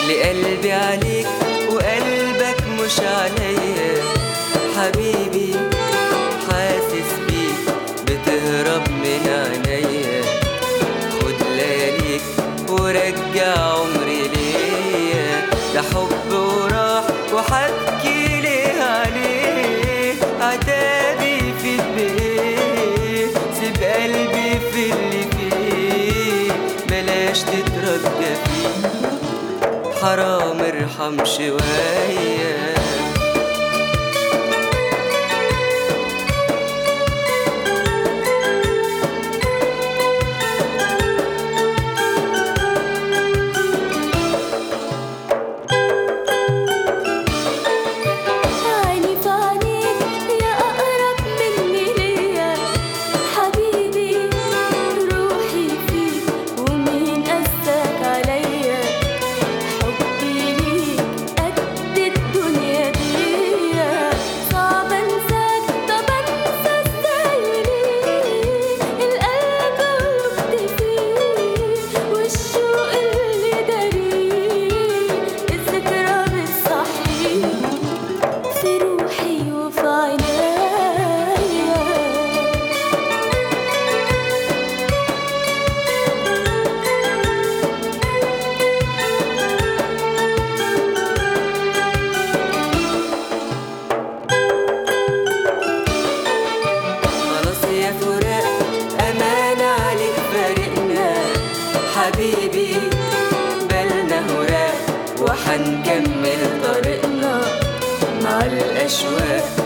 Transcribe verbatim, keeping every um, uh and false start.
لقلبي عليك وقلبك مش عليا. حبيبي حاسس بيك بتهرب من عينيا، خد لياليك ورجع عمري ليا. ده حب وراح وحكي ليه عليه، عتابي في بايه، سيب قلبي في اللي فيه، بلاش تترجى فيه، حرام ارحم شوية. حبيبي بالنا هراء وحنكمل طريقنا مع الأشواق.